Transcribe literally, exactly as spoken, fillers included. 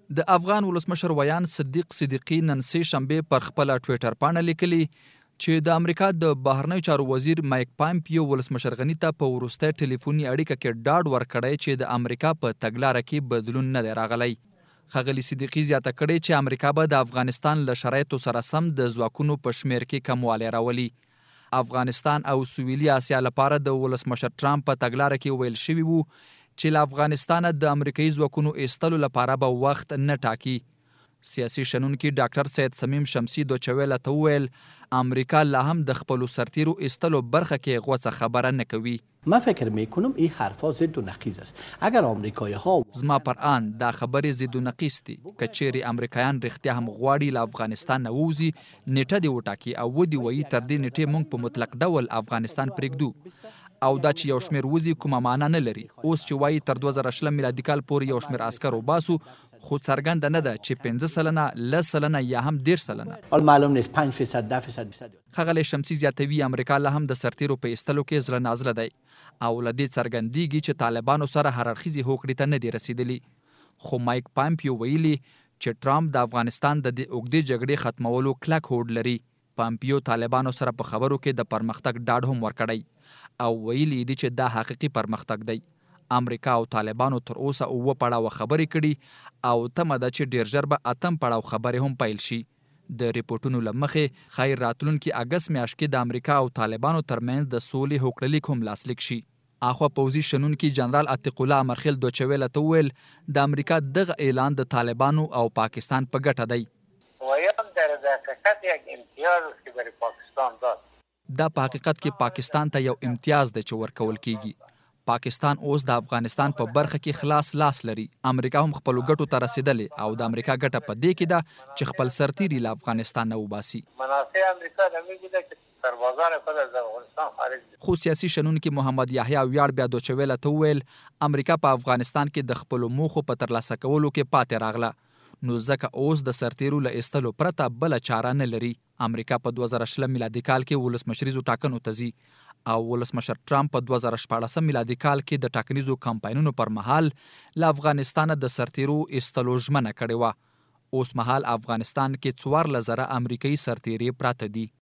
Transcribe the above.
د افغان ولسمشر ویان صدیق صدیقی نن سې شنبه پر خپل ټوئیټر باندې لیکلي چې د امریکا د بهرنیو چارو وزیر مایک پامپیو ولسمشر غنی ته په وروستۍ ټلیفوني اړیکه کې ډاډ ورکړی چې د امریکا په تګلاره کې بدلون نه دی راغلی. ښاغلي صدیقی زیاته کړې چې امریکا به د افغانستان له شرایطو سره سم د ځواکونو په شمیر کې کموالی راولي. افغانستان او سویلي اسیا لپاره د ولسمشر ټرمپ په تګلاره کې ویل شوي وو چې له افغانستانه د امریکایي ځواکونو ایستلو لپاره به وخت نه ټاکي. سیاسي شنونکي ډاکټر سید صمیم شمسی دوچویله ته وویل امریکا لا هم د خپلو سرتیرو ایستلو برخه کې غوڅه خبره نه کوي. من فکر میکنم این حرفا ضد و نقیض است. اگر آمریکایی ها زما پر آن دا خبرې ضد و نقیض دي. که چیرې امریکایان رښتیا هم غواړي له افغانستان نه ووځي نیټه دې وټاکي او ودې وایي تر دې نیټې موږ په مطلق ډول افغانستان پرېږدو او دا چې یو شمېر وځي کومه معنا نه لري. اوس چې وایي تر دوه زره شلم میلادي کال پورې یو شمېر عسکر وباسو خو څرګنده نه ده چې پنځه سلنه لس سلنه یا هم دېرش سلنه. معلوم نیست پنج فیصد ده فیصد بیست. ښاغلی شمسی زیاتوي امریکا لا هم د سرتیرو په ایستلو کې زړه نازړه دی او له دې څرګندېږي چې طالبانو سره هر اړخیزې هوکړې ته نه دي رسېدلي. خو مایک پامپیو ویلي چې ټرمپ د افغانستان د دې اوږدې جګړې ختمولو کلک هوډ لري. پامپیو طالبانو سره په خبرو کې د پرمختګ ډاډ هم ورکړی او ویلي دي چې دا حقیقي پرمختګ دی. امریکا او طالبانو تر اوسه اوه پړاوه خبرې کړي او تمه ده چې ډیر ژر به اتم پړاو خبرې هم پیل شي. د ریپورټونو له مخې ښایي راتلونکي اګست میاشت کې د امریکا او طالبانو ترمنځ د سولې هوکړلیک هم لاسلیک شي. اخوا پوځي شنونکي جنرال عتیق الله امرخیل دوچویله ته وویل د امریکا دغه اعلان د طالبانو او پاکستان په ګټه دی. ویان در حقیقت یک امتیاز است که برای پاکستان داد. دا په حقیقت کې پاکستان ته یو امتیاز دی چې ورکول کیږي. پاکستان اوس د افغانستان په برخه کې خلاص لاس لري. امریکا هم خپل ګټو ته رسیدلې او د امریکا ګټه په دې کې ده چې خپل سرتیري له افغانستان نه وباسي. منافع امریکا د امریکا د سربازان خپل از افغانستان خارج دي. خو سیاسي شنونکي محمد یحیی ویاړ بیا دوچویله ته وویل امریکا په افغانستان کې د خپلو موخو په ترلاسه کولو کې پاتې راغله نو ځکه اوس د سرتیرو له ایستلو پرته بله چاره نه لري. امریکا په دوه زره شلم میلادي کال کې ولسمشریزو ټاکنو ته ځي او ولسمشر ټرمپ په دوه زره شپاړسم میلادي کال کې د ټاکنیزو کمپاینونو پر مهال له افغانستانه د سرتیرو ایستلو ژمنه کړې وه. اوس مهال افغانستان کې څوارلس زره امریکایي سرتیري پراته دي.